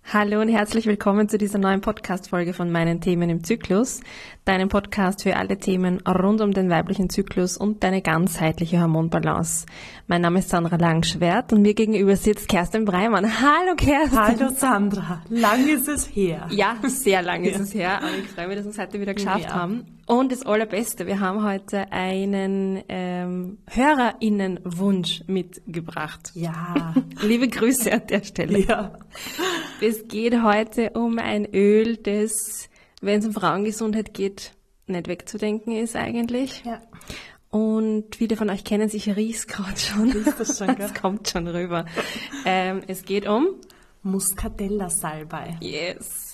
Hallo und herzlich willkommen zu dieser neuen Podcast-Folge von meinen Themen im Zyklus, deinem Podcast für alle Themen rund um den weiblichen Zyklus und deine ganzheitliche Hormonbalance. Mein Name ist Sandra Langschwert und mir gegenüber sitzt Kerstin Breimann. Hallo Kerstin! Hallo Sandra, lang ist es her. Ja, sehr lang ist es her, aber ich freue mich, dass wir es heute wieder geschafft haben. Und das Allerbeste, wir haben heute einen HörerInnenwunsch mitgebracht. Ja. Liebe Grüße an der Stelle. Ja. Es geht heute um ein Öl, das, wenn es um Frauengesundheit geht, nicht wegzudenken ist eigentlich. Ja. Und viele von euch kennen sich, riecht's gerade schon. Ist das schon, gell? Es kommt schon rüber. Es geht um Muscatella-Salbei. Yes.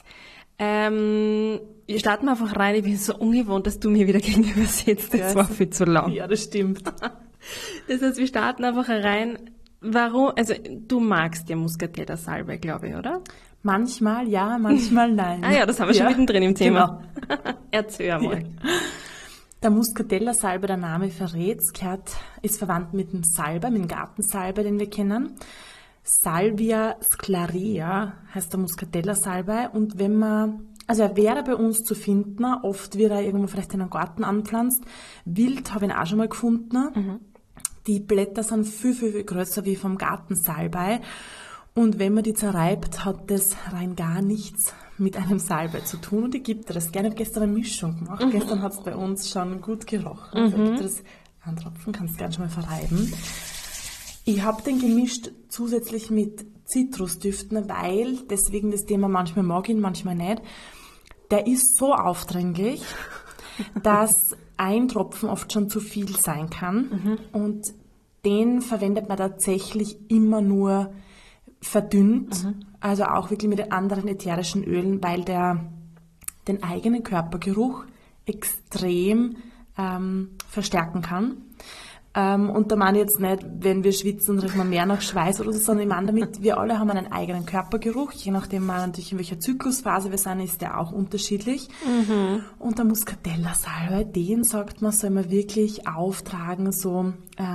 Wir starten einfach rein. Ich bin so ungewohnt, dass du mir wieder gegenüber sitzt. Das war viel zu lang. Ja, das stimmt. Das heißt, wir starten einfach rein. Warum? Also, du magst ja Muscatella-Salbei, glaube ich, oder? Manchmal ja, manchmal nein. Ah ja, das haben wir schon mittendrin im Thema. Genau. Erzähl mal. Ja. Der Muscatella-Salbei, der Name verrät's, ist verwandt mit dem Salbei, mit dem Gartensalbei, den wir kennen. Salvia sclarea heißt der Muscatella-Salbei, und also er wäre bei uns zu finden, oft wird er irgendwo vielleicht in einem Garten anpflanzt. Wild habe ich ihn auch schon mal gefunden. Mhm. Die Blätter sind viel, viel, viel größer wie vom Gartensalbei. Und wenn man die zerreibt, hat das rein gar nichts mit einem Salbei zu tun. Und ich gebe dir das gerne. Ich habe gestern eine Mischung gemacht. Mhm. Gestern hat es bei uns schon gut gerochen. Also ich gebe dir das einen Tropfen, kannst du gerne schon mal verreiben. Ich habe den gemischt zusätzlich mit Zitrusdüften, weil, deswegen das Thema, manchmal mag ich ihn, manchmal nicht, der ist so aufdringlich, dass ein Tropfen oft schon zu viel sein kann. Mhm. Und den verwendet man tatsächlich immer nur verdünnt, also auch wirklich mit den anderen ätherischen Ölen, weil der den eigenen Körpergeruch extrem verstärken kann. Und da meine ich jetzt nicht, wenn wir schwitzen, riechen wir mehr nach Schweiß oder so, sondern ich meine damit, wir alle haben einen eigenen Körpergeruch. Je nachdem, natürlich in welcher Zyklusphase wir sind, ist der auch unterschiedlich. Mhm. Und der Muscatella-Salbei, den, sagt man, soll man wirklich auftragen, so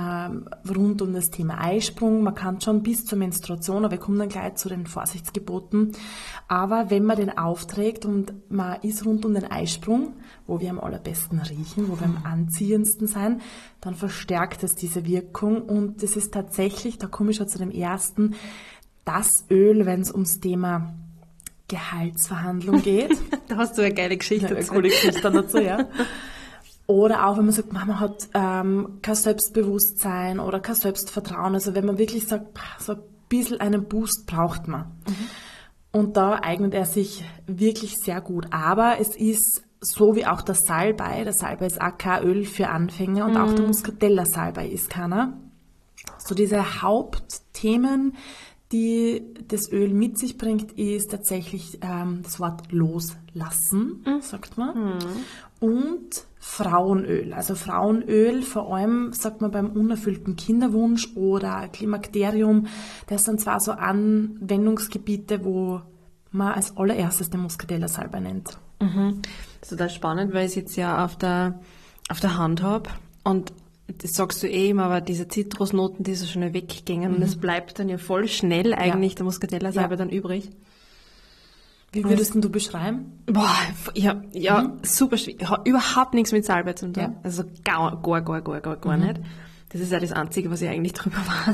rund um das Thema Eisprung. Man kann schon bis zur Menstruation, aber wir kommen dann gleich zu den Vorsichtsgeboten. Aber wenn man den aufträgt und man ist rund um den Eisprung, wo wir am allerbesten riechen, wo wir am anziehendsten sein, dann verstärkt es diese Wirkung. Und das ist tatsächlich, da komme ich schon zu dem ersten, das Öl, wenn es ums Thema Gehaltsverhandlung geht. Da hast du eine geile Geschichte. Eine coole Geschichte dazu, ja. Oder auch, wenn man sagt, man hat kein Selbstbewusstsein oder kein Selbstvertrauen. Also wenn man wirklich sagt, so ein bisschen einen Boost braucht man. Mhm. Und da eignet er sich wirklich sehr gut. Aber es ist so wie auch der Salbei. Der Salbei ist auch kein Öl für Anfänger, und auch der Muscatella-Salbei ist keiner. So diese Hauptthemen, die das Öl mit sich bringt, ist tatsächlich das Wort loslassen, sagt man. Und Frauenöl. Also Frauenöl, vor allem, sagt man, beim unerfüllten Kinderwunsch oder Klimakterium. Das sind zwar so Anwendungsgebiete, wo man als allererstes den Muscatella-Salbei nennt. Mhm. Das ist total spannend, weil ich es jetzt ja auf der Hand habe, und das sagst du immer, aber diese Zitrusnoten, die so schnell weggingen, und es bleibt dann ja voll schnell eigentlich der Muscatella-Salbei dann übrig. Wie würdest du beschreiben? Boah, super schwierig. Hat überhaupt nichts mit Salbei zu tun. Ja. Also gar nicht. Das ist ja das Einzige, was ich eigentlich drüber weiß.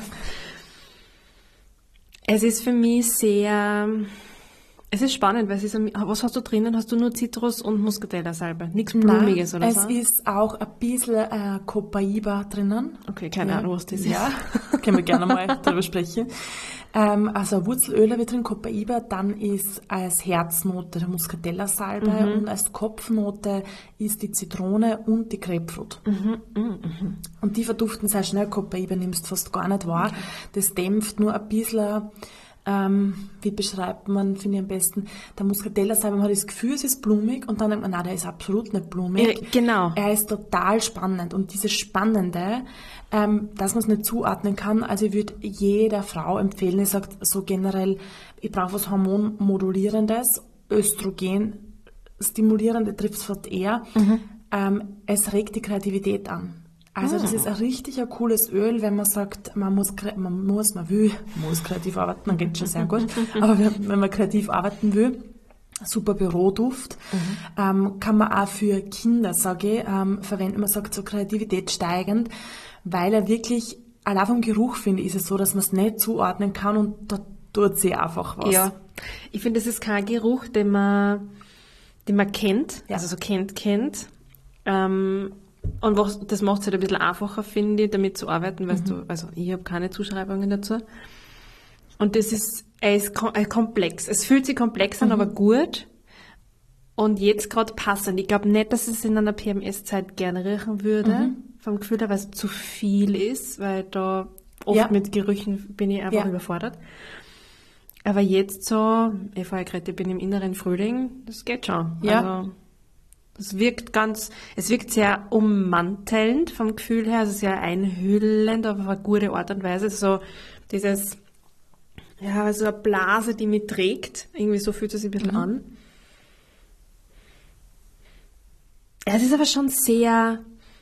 Es ist für mich es ist spannend, weil was hast du drinnen? Hast du nur Zitrus und Muscatella-Salbei? Nichts Blumiges oder so? Es ist auch ein bisschen Copaiba drinnen. Okay, keine Ahnung, was das ist. Ja, können wir gerne mal darüber sprechen. Also Wurzelöl habe ich drin, Copaiba, dann ist als Herznote der Muscatella-Salbei und als Kopfnote ist die Zitrone und die Grapefruit. Und die verduften sehr schnell. Copaiba nimmst fast gar nicht wahr. Okay. Das dämpft nur ein bisschen. Wie beschreibt man, finde ich am besten, der Muscatella-Salbei, man hat das Gefühl, es ist blumig, und dann denkt man, nein, der ist absolut nicht blumig. Ja, genau. Er ist total spannend, und dieses Spannende, dass man es nicht zuordnen kann, also ich würde jeder Frau empfehlen, ich sage so generell, ich brauche was Hormonmodulierendes, Östrogen stimulierende trifft es fast eher, es regt die Kreativität an. Also das ist ein richtig ein cooles Öl, wenn man sagt, man will kreativ arbeiten, dann geht schon sehr gut. Aber wenn man kreativ arbeiten will, super Büroduft, kann man auch für Kinder, sage ich, verwenden. Man sagt so Kreativität steigend, weil er wirklich, allein vom Geruch, finde ich, ist es so, dass man es nicht zuordnen kann und da tut sie einfach was. Ja, ich finde, das ist kein Geruch, den man kennt, Ja. also so kennt. Und das macht es halt ein bisschen einfacher, finde ich, damit zu arbeiten, weil also ich habe keine Zuschreibungen dazu. Und er ist komplex. Es fühlt sich komplex an, aber gut. Und jetzt gerade passend. Ich glaube nicht, dass es in einer PMS-Zeit gerne riechen würde, vom Gefühl her, weil es zu viel ist, weil da oft mit Gerüchen bin ich einfach überfordert. Aber jetzt so, ich bin im inneren Frühling, das geht schon. Ja. Also, es wirkt sehr ummantelnd vom Gefühl her, also sehr einhüllend, aber auf eine gute Art und Weise. So dieses, ja, so eine Blase, die mich trägt. Irgendwie so fühlt es sich ein bisschen an. Ja, es ist aber schon sehr,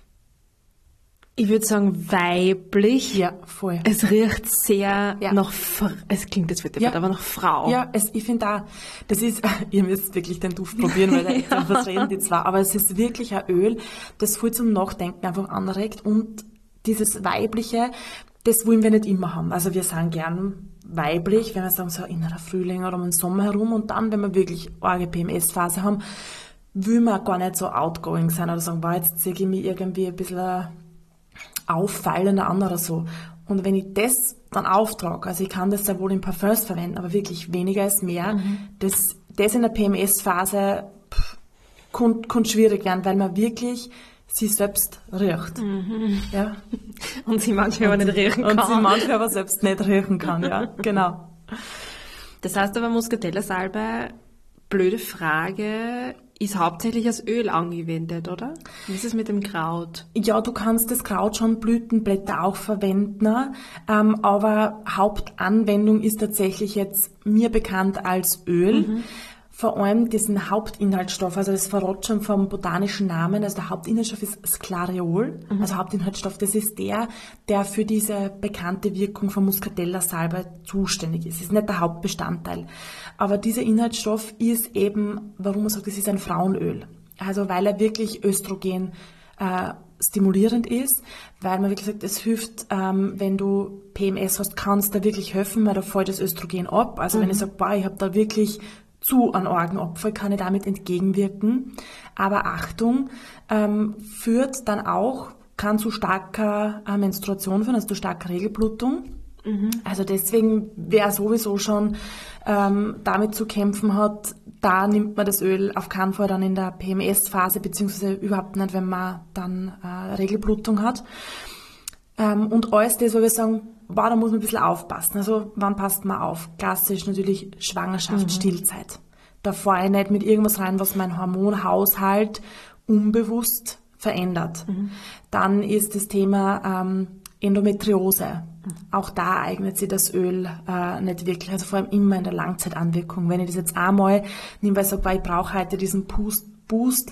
ich würde sagen, weiblich. Ja, voll. Es riecht sehr nach, es klingt jetzt wieder, aber nach Frau. Ja, ich finde auch, das ist, ihr müsst wirklich den Duft probieren, weil was reden die zwar, aber es ist wirklich ein Öl, das voll zum Nachdenken einfach anregt und dieses Weibliche, das wollen wir nicht immer haben. Also wir sind gern weiblich, wenn wir sagen, so innerer Frühling oder um den Sommer herum und dann, wenn wir wirklich arge PMS-Phase haben, will man gar nicht so outgoing sein oder sagen, jetzt ziehe ich mich irgendwie ein bisschen auffallender an oder so. Und wenn ich das dann auftrage, also ich kann das sehr wohl in Parfums verwenden, aber wirklich weniger ist mehr, das in der PMS-Phase kann schwierig werden, weil man wirklich sie selbst riecht. Ja? Und sie manchmal aber nicht riechen kann. Und sie manchmal aber selbst nicht riechen kann, ja, genau. Das heißt aber, Muscatella-Salbe, blöde Frage, ist hauptsächlich als Öl angewendet, oder? Wie ist es mit dem Kraut? Ja, du kannst das Kraut schon, Blütenblätter auch verwenden, aber Hauptanwendung ist tatsächlich jetzt mir bekannt als Öl. Vor allem diesen Hauptinhaltsstoff, also das verrät schon vom botanischen Namen, also der Hauptinhaltsstoff ist Sclareol, also Hauptinhaltsstoff, das ist der für diese bekannte Wirkung von Muscatella-Salbe zuständig ist. Das ist nicht der Hauptbestandteil. Aber dieser Inhaltsstoff ist eben, warum man sagt, das ist ein Frauenöl. Also weil er wirklich Östrogen stimulierend ist, weil man wirklich sagt, es hilft, wenn du PMS hast, kann es da wirklich helfen, weil da fällt das Östrogen ab. Also wenn ich sage, ich habe da wirklich zu an Organopfer, kann ich damit entgegenwirken. Aber Achtung, führt dann auch, kann zu starker Menstruation führen, also zu starker Regelblutung. Also deswegen, wer sowieso schon damit zu kämpfen hat, da nimmt man das Öl auf keinen Fall dann in der PMS-Phase, beziehungsweise überhaupt nicht, wenn man dann Regelblutung hat. Und alles das, wo wir sagen, da muss man ein bisschen aufpassen. Also wann passt man auf? Klassisch natürlich Schwangerschaft, Stillzeit. Da fahre ich nicht mit irgendwas rein, was mein Hormonhaushalt unbewusst verändert. Dann ist das Thema Endometriose. Auch da eignet sich das Öl nicht wirklich, also vor allem immer in der Langzeitanwirkung. Wenn ich das jetzt einmal nehme, weil ich sage, ich brauche heute diesen Boost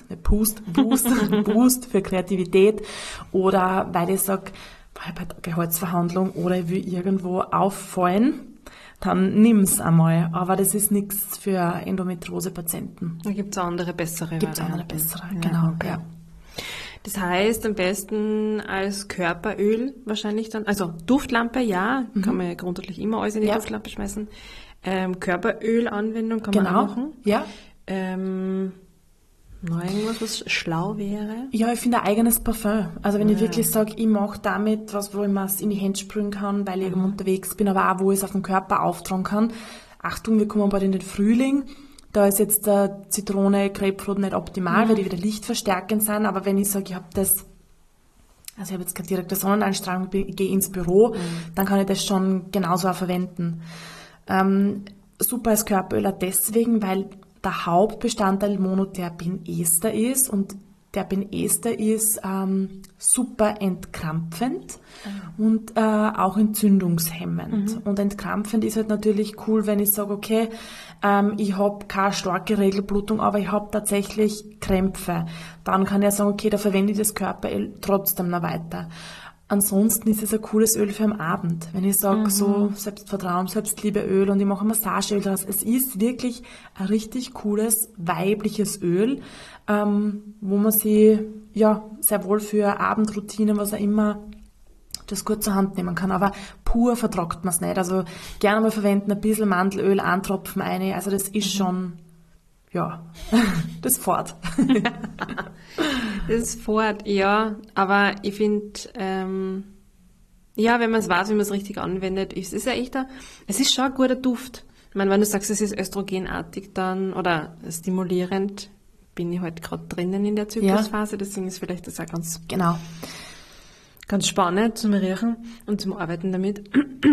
für Kreativität oder weil ich sage, bei der Gehaltsverhandlung oder ich will irgendwo auffallen, dann nimm's einmal. Aber das ist nichts für Endometriose-Patienten. Da gibt's andere bessere. Genau. Okay. Ja. Das heißt, am besten als Körperöl wahrscheinlich dann, also Duftlampe, ja, kann man ja grundsätzlich immer alles in die Duftlampe schmeißen. Körperölanwendung kann man auch machen. Ja. Noch irgendwas, was schlau wäre? Ja, ich finde ein eigenes Parfum. Also wenn ich wirklich sage, ich mache damit was, wo ich mir es in die Hände sprühen kann, weil ich irgendwo unterwegs bin, aber auch, wo ich es auf den Körper auftragen kann. Achtung, wir kommen bald in den Frühling. Da ist jetzt der Zitrone, Grapefruit nicht optimal, weil die wieder lichtverstärkend sind. Aber wenn ich sage, ich habe das, also ich habe jetzt keine direkte Sonneneinstrahlung, ich gehe ins Büro, dann kann ich das schon genauso auch verwenden. Super als Körperöl auch deswegen, weil der Hauptbestandteil Monoterpin Ester ist und Terpenester ist super entkrampfend und auch entzündungshemmend. Und entkrampfend ist halt natürlich cool, wenn ich sage, okay, ich habe keine starke Regelblutung, aber ich habe tatsächlich Krämpfe. Dann kann ich sagen, okay, da verwende ich das Körperöl trotzdem noch weiter. Ansonsten ist es ein cooles Öl für am Abend. Wenn ich sage, so Selbstvertrauen, Selbstliebeöl und ich mache ein Massageöl draus. Es ist wirklich ein richtig cooles, weibliches Öl, wo man sich sehr wohl für Abendroutinen, was auch immer, das gut zur Hand nehmen kann. Aber pur vertragt man es nicht. Also gerne mal verwenden, ein bisschen Mandelöl, einen Tropfen rein. Also das ist schon, das fort. Das ist fort, ja. Aber ich finde, wenn man es weiß, wie man es richtig anwendet, es ist schon ein guter Duft. Ich meine, wenn du sagst, es ist östrogenartig dann oder stimulierend, bin ich halt gerade drinnen in der Zyklusphase, deswegen ist vielleicht das auch ganz spannend zum Riechen und zum Arbeiten damit.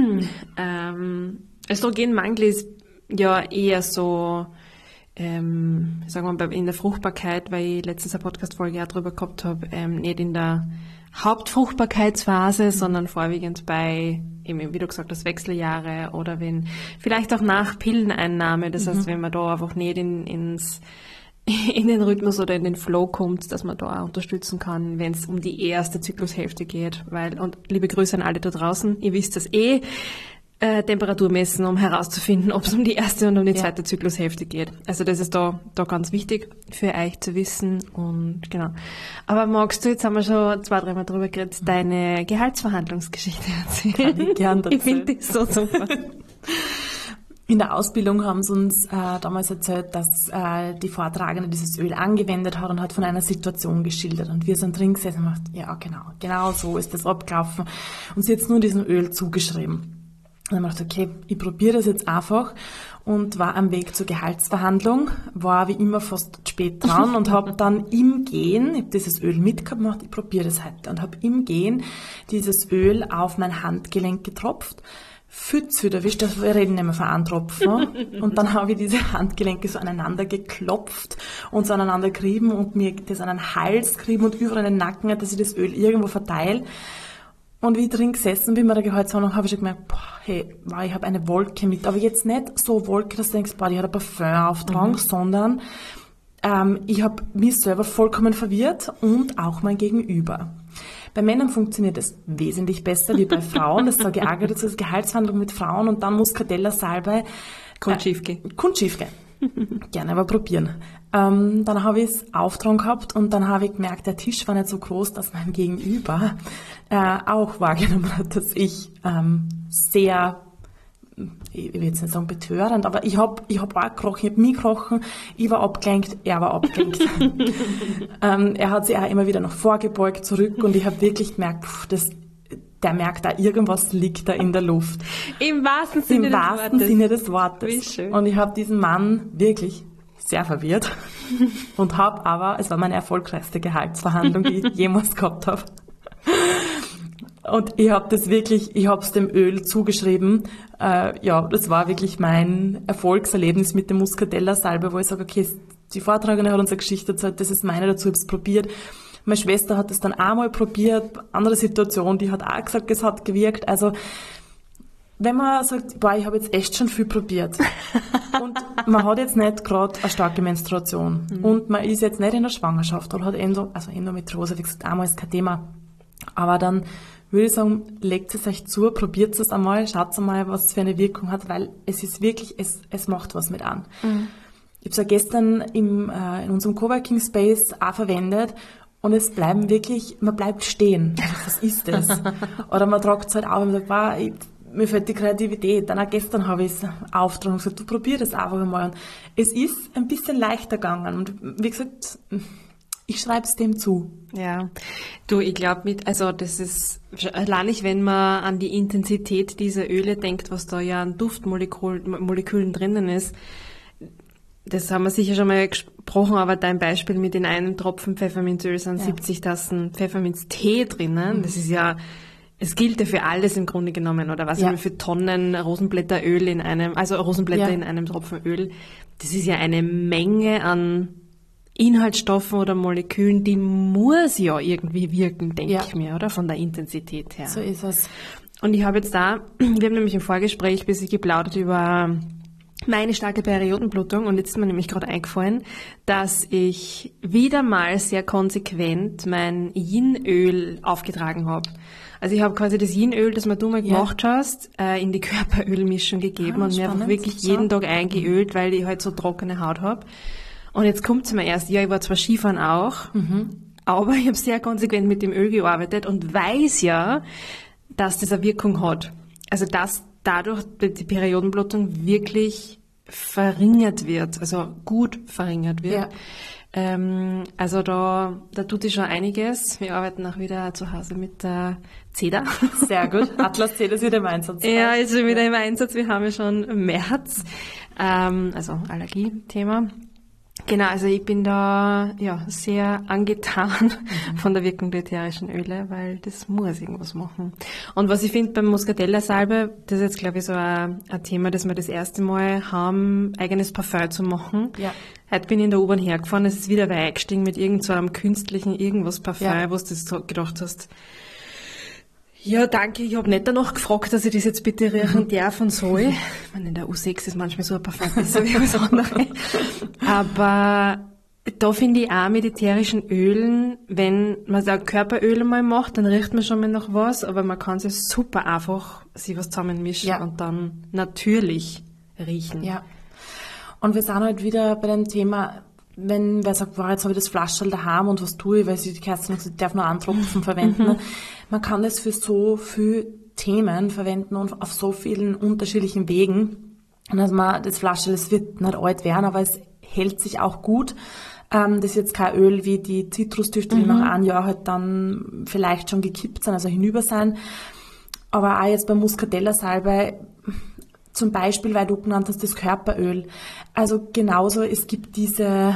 Östrogenmangel ist ja eher so, sagen wir mal, in der Fruchtbarkeit, weil ich letztens eine Podcast-Folge auch drüber gehabt habe, nicht in der Hauptfruchtbarkeitsphase, sondern vorwiegend bei, eben, wie du gesagt hast, Wechseljahre oder wenn, vielleicht auch nach Pilleneinnahme, das heißt, wenn man da einfach nicht in den Rhythmus oder in den Flow kommt, dass man da auch unterstützen kann, wenn es um die erste Zyklushälfte geht, und liebe Grüße an alle da draußen, ihr wisst das Temperatur messen, um herauszufinden, ob es um die erste und um die zweite Zyklushälfte geht. Also das ist da ganz wichtig für euch zu wissen und genau. Aber magst du, jetzt haben wir schon 2-3 Mal drüber geredet, deine Gehaltsverhandlungsgeschichte erzählen? Kann ich gern erzählen. Ich finde das so super. In der Ausbildung haben sie uns damals erzählt, dass die Vortragende dieses Öl angewendet hat und hat von einer Situation geschildert. Und wir sind drin gesessen und gemacht, genau so ist das abgelaufen. Und sie hat nur diesem Öl zugeschrieben. Und dann dachte ich, okay, ich probiere das jetzt einfach und war am Weg zur Gehaltsverhandlung, war wie immer fast spät dran und habe dann im Gehen, ich habe dieses Öl mitgebracht, ich probiere das heute und habe im Gehen dieses Öl auf mein Handgelenk getropft. Pfütz wieder, wir reden nicht mehr von einem Tropfen. Und dann habe ich diese Handgelenke so aneinander geklopft und so aneinander gerieben und mir das an den Hals gerieben und überall in den Nacken, dass ich das Öl irgendwo verteile. Und wie ich drin gesessen bin bei der Gehaltsverhandlung, habe ich schon gemerkt, ich habe eine Wolke mit. Aber jetzt nicht so Wolke, dass du denkst, die hat ein Parfum-Auftrag, sondern ich habe mich selber vollkommen verwirrt und auch mein Gegenüber. Bei Männern funktioniert es wesentlich besser wie bei Frauen. Das sage ich auch gerade, das ist Gehaltsverhandlung mit Frauen und dann Muscatella-Salbei. Kann schief gehen. Gerne aber probieren. Dann habe ich es auftragen gehabt und dann habe ich gemerkt, der Tisch war nicht so groß, dass mein Gegenüber auch wahrgenommen hat, dass ich sehr, ich will jetzt nicht sagen betörend, aber ich hab auch gekrochen, ich habe mich gekrochen, ich war abgelenkt, er war abgelenkt. Er hat sich auch immer wieder nach vorgebeugt, zurück und ich habe wirklich gemerkt, der merkt da, irgendwas liegt da in der Luft. Im wahrsten Sinne des Wortes. Wie schön. Und ich habe diesen Mann wirklich sehr verwirrt und habe aber, es war meine erfolgreichste Gehaltsverhandlung, die ich jemals gehabt habe. Und ich habe es dem Öl zugeschrieben. Das war wirklich mein Erfolgserlebnis mit dem Muscatella-Salbe, wo ich sage, okay, die Vortragende hat uns eine Geschichte erzählt, das ist meine dazu, ich habe es probiert. Meine Schwester hat es dann auch mal probiert, andere Situation, die hat auch gesagt, es hat gewirkt. Also wenn man sagt, ich habe jetzt echt schon viel probiert und man hat jetzt nicht gerade eine starke Menstruation und man ist jetzt nicht in der Schwangerschaft oder hat Endometriose, wie gesagt, einmal ist kein Thema. Aber dann würde ich sagen, legt es euch zu, probiert es einmal, schaut einmal, was es für eine Wirkung hat, weil es ist wirklich, es macht was mit an. Ich habe es ja gestern in unserem Coworking Space auch verwendet und es bleiben wirklich, man bleibt stehen. Was ist das? Oder man tragt es halt auf und sagt, mir fehlt die Kreativität. Dann auch gestern habe ich es aufgetragen und gesagt, du probier das einfach mal. Und es ist ein bisschen leichter gegangen. Und wie gesagt, ich schreibe es dem zu. Ja, ich glaube das ist, allein nicht, wenn man an die Intensität dieser Öle denkt, was da ja an Duftmolekülen drinnen ist. Das haben wir sicher schon mal gesprochen, aber dein Beispiel mit den einem Tropfen Pfefferminzöl sind 70 Tassen Pfefferminztee drinnen. Das ist ja, es gilt ja für alles im Grunde genommen, oder was für Tonnen Rosenblätteröl in einem Tropfen Öl. Das ist ja eine Menge an Inhaltsstoffen oder Molekülen, die muss ja irgendwie wirken, denke Ja. ich mir, oder? Von der Intensität her. So ist es. Und ich habe jetzt wir haben nämlich im Vorgespräch ein bisschen geplaudert über meine starke Periodenblutung und jetzt ist mir nämlich gerade eingefallen, dass ich wieder mal sehr konsequent mein Yin-Öl aufgetragen habe. Also ich habe quasi das Yin-Öl, das du mal gemacht hast, in die Körperölmischung gegeben und mir einfach spannend. wirklich So. jeden Tag eingeölt, weil ich halt so trockene Haut habe. Und jetzt kommt es mir erst, ja, ich war zwar Skifahren auch, aber ich habe sehr konsequent mit dem Öl gearbeitet und weiß ja, dass das eine Wirkung hat. Also dass dadurch die Periodenblutung wirklich verringert wird, also gut verringert wird. Ja. Also da tut sich schon einiges. Wir arbeiten auch wieder zu Hause mit der Zeder. Sehr gut. Atlas C, das ist wieder im Einsatz. Ja, ist schon wieder im Einsatz. Wir haben ja schon März, also Allergiethema. Genau, also ich bin da sehr angetan von der Wirkung der ätherischen Öle, weil das muss irgendwas machen. Und was ich finde beim Muscatella-Salbe, das ist jetzt glaube ich so ein Thema, dass wir das erste Mal haben, eigenes Parfum zu machen. Ja. Heute bin ich in der U-Bahn hergefahren, es ist wieder eingestiegen mit irgend so einem künstlichen irgendwas Parfum, wo du das so gedacht hast, ja, danke, ich habe nicht danach gefragt, dass ich das jetzt bitte riechen darf und soll. Ich meine, in der U6 ist manchmal so ein Parfum besser wie alles andere. Aber da finde ich auch mit ätherischen Ölen, wenn man so Körperöle mal macht, dann riecht man schon mal nach was, aber man kann sich super einfach sich was zusammenmischen und dann natürlich riechen. Ja. Und wir sind halt wieder bei dem Thema, wenn wer sagt, wow, jetzt habe ich das Flascherl daheim und was tue ich, weil die Kerstin sagt, ich darf nur einen Tropfen verwenden. Man kann das für so viele Themen verwenden und auf so vielen unterschiedlichen Wegen. Und also das Flascherl, es wird nicht alt werden, aber es hält sich auch gut. Das ist jetzt kein Öl wie die Zitrusdüfte, die nach einem Jahr halt dann vielleicht schon gekippt sind, also hinüber sein. Aber auch jetzt beim Muscatella-Salbei, zum Beispiel, weil du genannt hast, das Körperöl. Also genauso, es gibt diese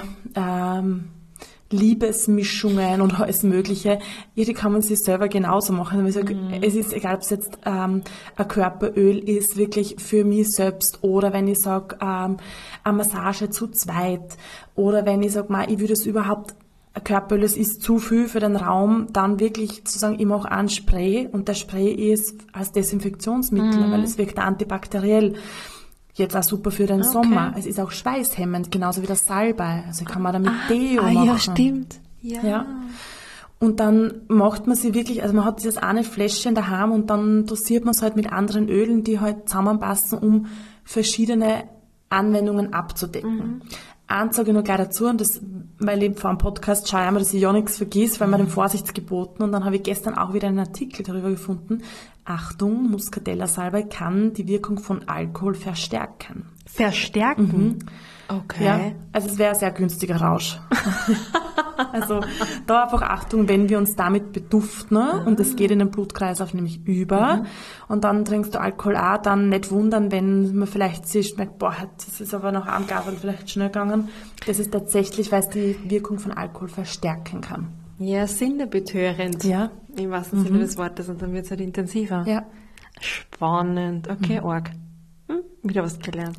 Liebesmischungen und alles Mögliche. Ja, die kann man sich selber genauso machen. Also, es ist egal, ob es jetzt ein Körperöl ist, wirklich für mich selbst, oder wenn ich sage, eine Massage zu zweit, oder wenn ich sage, ich würde es überhaupt, ein Körperöl, es ist zu viel für den Raum, dann wirklich zu sagen, ich mache einen Spray und der Spray ist als Desinfektionsmittel, weil es wirkt antibakteriell. Jetzt auch super für den Sommer. Es ist auch schweißhemmend, genauso wie das Salbei. Also kann man damit Deo machen. Ja, stimmt. Ja. Und dann macht man sie wirklich, also man hat dieses eine Fläschchen daheim und dann dosiert man es halt mit anderen Ölen, die halt zusammenpassen, um verschiedene Anwendungen abzudecken. Eins sage ich noch gleich dazu, und das, weil ich vor dem Podcast schaue immer, dass ich ja nichts vergiss, weil man den Vorsichtsgeboten, und dann habe ich gestern auch wieder einen Artikel darüber gefunden. Achtung, Muscatella-Salbei kann die Wirkung von Alkohol verstärken. Verstärken? Okay. Ja, also es wäre ein sehr günstiger Rausch. Also da einfach Achtung, wenn wir uns damit beduften, und das geht in den Blutkreislauf nämlich über, und dann trinkst du Alkohol auch, dann nicht wundern, wenn man vielleicht sich merkt, boah, das ist aber nach einem Gabel vielleicht schnell gegangen. Das ist tatsächlich, weil es die Wirkung von Alkohol verstärken kann. Ja, sinnebetörend. Ja. Im wahrsten Sinne des Wortes, und dann wird es halt intensiver. Ja. Spannend. Okay, arg. Wieder was gelernt.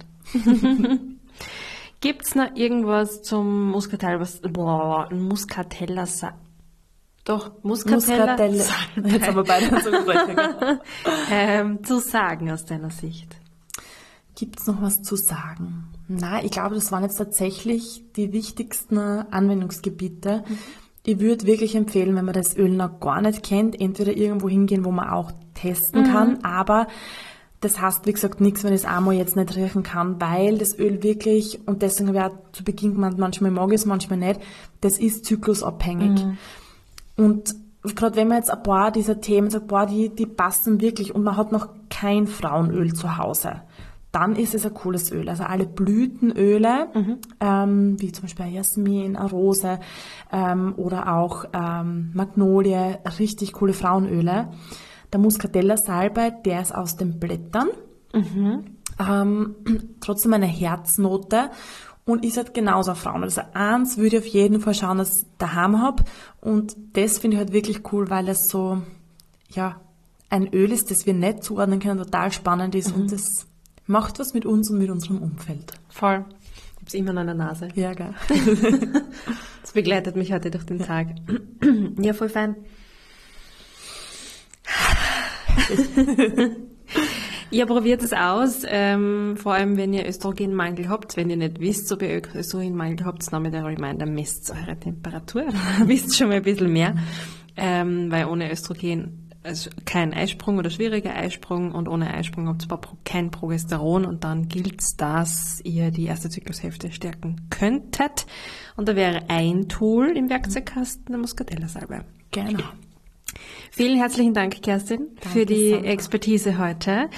Gibt's noch irgendwas zum Muscatella, Muscatella Jetzt haben wir beide so gesprochen. zu sagen aus deiner Sicht? Gibt's noch was zu sagen? Nein, ich glaube, das waren jetzt tatsächlich die wichtigsten Anwendungsgebiete. Ich würde wirklich empfehlen, wenn man das Öl noch gar nicht kennt, entweder irgendwo hingehen, wo man auch testen kann, aber das heißt, wie gesagt, nichts, wenn ich es einmal jetzt nicht riechen kann, weil das Öl wirklich, und deswegen habe ich auch zu Beginn gemeint, manchmal mag ich es, manchmal nicht, das ist zyklusabhängig. Und gerade wenn man jetzt ein paar dieser Themen sagt, boah, die passen wirklich, und man hat noch kein Frauenöl zu Hause, dann ist es ein cooles Öl. Also alle Blütenöle, wie zum Beispiel Jasmin, eine Rose oder auch Magnolie, richtig coole Frauenöle. Der Muscatella-Salbei, der ist aus den Blättern, trotzdem eine Herznote, und ist halt genauso ein Frauenöl. Also eins würde ich auf jeden Fall schauen, dass ich daheim habe, und das finde ich halt wirklich cool, weil es so, ja, ein Öl ist, das wir nicht zuordnen können, total spannend ist, und das macht was mit uns und mit unserem Umfeld. Voll. Ich hab's immer noch in der Nase. Ja, gell. begleitet mich heute durch den Tag. Ja, voll fein. Ja, probiert es aus, vor allem wenn ihr Östrogenmangel habt. Wenn ihr nicht wisst, ob ihr Östrogenmangel habt, dann mit der Reminder, messt eure Temperatur, dann wisst schon mal ein bisschen mehr, weil ohne Östrogen also kein Eisprung oder schwieriger Eisprung und ohne Eisprung habt ihr aber kein Progesteron und dann gilt's, dass ihr die erste Zyklushälfte stärken könntet. Und da wäre ein Tool im Werkzeugkasten der Muscatella-Salbe. Genau. Vielen herzlichen Dank, Kerstin, für die Sandra. Expertise heute.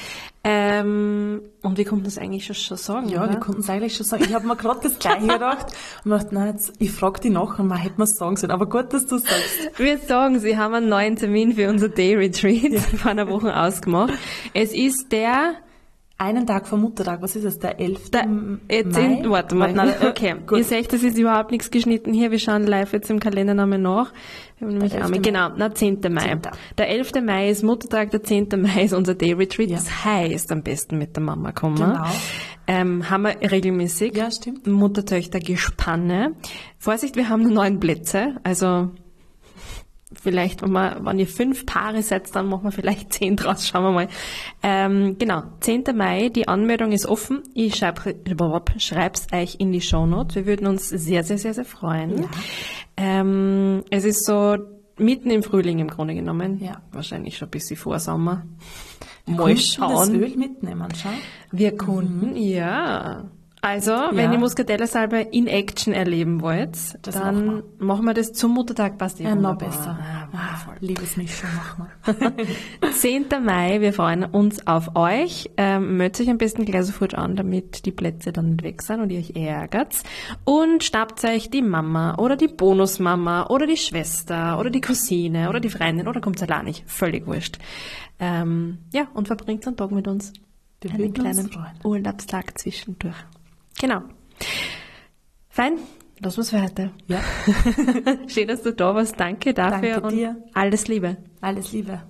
Und wir konnten es eigentlich schon sagen, Ja, oder? wir konnten es eigentlich schon sagen. Ich habe mir gerade das Gleiche gedacht und mir gedacht, nein, jetzt, ich frage die nach und man hätte mir es sagen sollen. Aber gut, dass du es sagst. Wir sagen, Sie haben einen neuen Termin für unser Day Retreat vor einer Woche ausgemacht. Es ist der Einen Tag vor Muttertag, was ist es, der 11. Mai? Warte mal. Nein, Okay, gut. ihr seht, das ist überhaupt nichts geschnitten hier. Wir schauen live jetzt im Kalender nochmal nach. Wir haben nämlich 11. einmal, genau, 10. Mai. 10.. Der 11. Mai ist Muttertag, der 10. Mai ist unser Day Retreat. Ja. Das heißt, am besten mit der Mama kommen. Genau. Haben wir regelmäßig. Ja, stimmt. Mutter-Töchter-Gespanne. Vorsicht, wir haben nur 9 Plätze. Also, vielleicht, wenn ihr 5 Paare seid, dann machen wir vielleicht 10 draus, schauen wir mal. Genau, 10. Mai, die Anmeldung ist offen. Ich schreib's euch in die Shownotes. Wir würden uns sehr, sehr, sehr, sehr freuen. Ja. Es ist so mitten im Frühling im Grunde genommen. Ja. Wahrscheinlich schon ein bisschen vor Sommer. Mal Konnten das schauen. Öl mitnehmen, schau. Wir konnten, ja. Also, wenn Ja. ihr Muscatella-Salbe in Action erleben wollt, Das dann machen wir das zum Muttertag, passt Ja, noch wunderbar. besser. wundervoll. Liebesmischung machen wir. 10. Mai, wir freuen uns auf euch. Meldet euch am besten gleich sofort an, damit die Plätze dann nicht weg sind und ihr euch ärgert. Und schnappt euch die Mama oder die Bonusmama oder die Schwester oder die Cousine oder die Freundin oder kommt allein nicht. Völlig wurscht. Ja, und verbringt einen Tag mit uns. Wir Einen würden uns kleinen freuen. Urlaubstag zwischendurch. Genau. Fein, das war's für heute. Ja, Schön, dass du da warst. Danke dafür Danke dir. und alles Liebe. alles Liebe.